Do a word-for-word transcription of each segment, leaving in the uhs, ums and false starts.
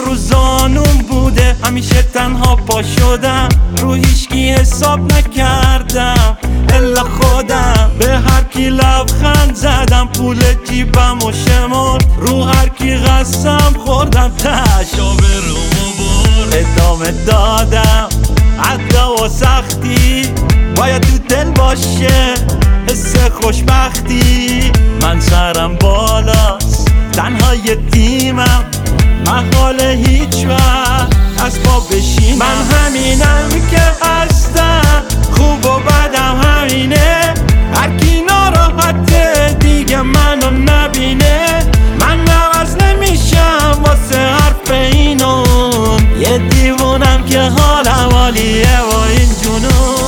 رو زانون بوده، همیشه تنها پا شدم، رو هیچکی حساب نکردم الا خودم. به هر کی لبخند زدم، پول جیبم و شمرد، رو هر کی قسم خوردم، تشا به رومو برد. ادامه دادم عدا و سختی باید تو دل باشه، حس خوشبختی. من سرم بالاست تنها یتیمم، محال هیچ وقت از پا بشینم. من همینم که هستم، خوب و بدم همینه، هر کی ناراحته دیگه منو نبینه. من عوض نمیشم واسه حرف اینون، یه دیوونم که حالم عالیه و این جنون.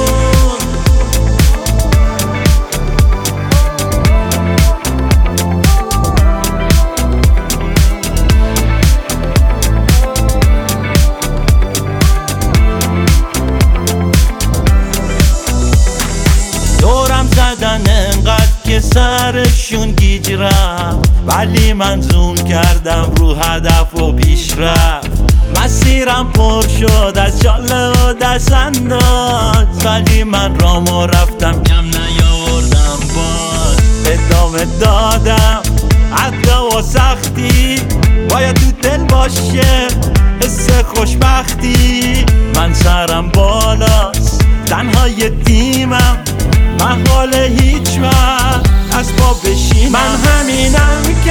دورم زدن انقدر که سرشون گیج رفت، ولی من زوم کردم رو هدف و پیش رفت. مسیرم پر شد از جاله و دست انداز، ولی من رامو رفتم کم نیاوردم باز. ادامه دادم عدا و سختی باید تو دل باشه، حس خوشبختی. من سرم بالاست تنها یتیمم، محال هیچ وقت از پا بشینم. من همینم